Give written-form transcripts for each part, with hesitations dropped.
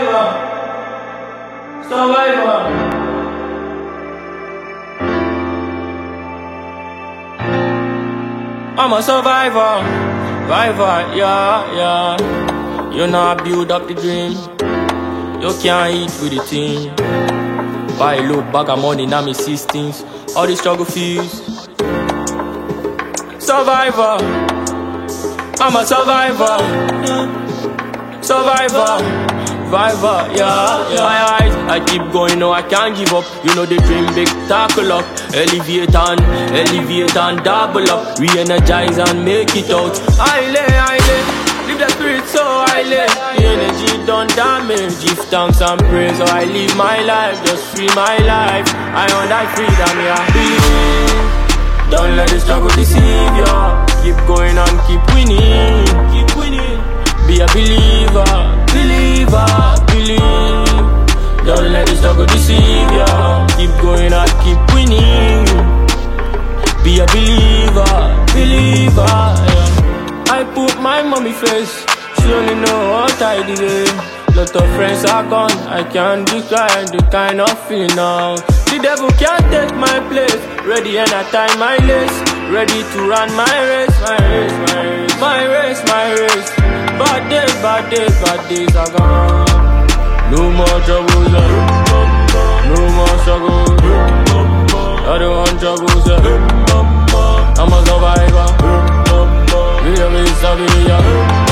survivor, survivor. I'm a survivor, survivor, yeah. You know I build up the dream. You can't eat with the team. Buy a low bag of money, now me systems. All the struggle fees. Survivor, I'm a survivor, survivor, survivor, yeah. I keep going, no, I can't give up. You know the dream big, tackle up. Elevate and double up. Re-energize and make it out. I lay, live the spirit so highly. The energy done damage. Give thanks and praise, so I live my life. Just free my life. I want that freedom, yeah. Believe. Don't let the struggle deceive ya. Keep going and keep winning. Keep winning. Be a believer, believe. Don't let the struggle deceive ya. Keep going and keep winning. Be a believer, yeah. I put my mommy face. She only know how tight it is. Lot of friends are gone. I can't describe the kind of feeling now. The devil can't take my place. Ready and I tie my lace. Ready to run my race. My race. Bad days are gone. No more troubles, no more struggles. I don't want troubles, I'm a survivor. We are a survivor.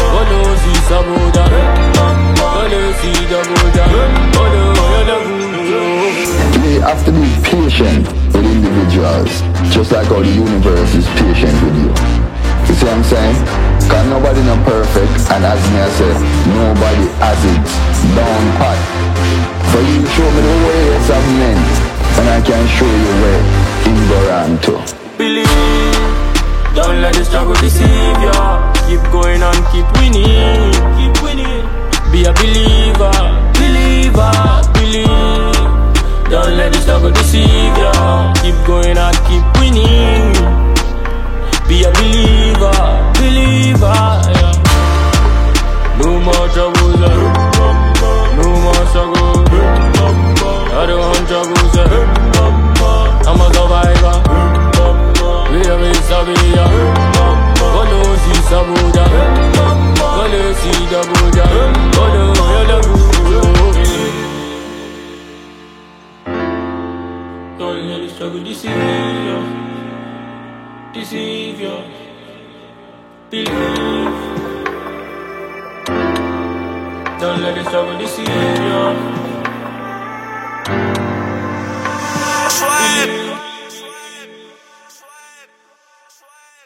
You have to be patient with individuals, just like how the universe is patient with you. You see what I'm saying? Cause nobody not perfect, and as me I say, nobody has it down pat. For you show me the ways of men, and I can show you where ignorant to. Believe, don't let the struggle deceive ya. Keep going and keep winning. Be a believer, believe. Don't let the struggle deceive ya. Keep going and keep winning. Be a believer, yeah. No more troubles, no more struggles. I don't want troubles, I'm a survivor. We are a survivor. Follow see Sabuda, follow see Dabuda, follow Yalabu. Don't let the struggle deceive you. Believe. Don't let the struggle deceive you.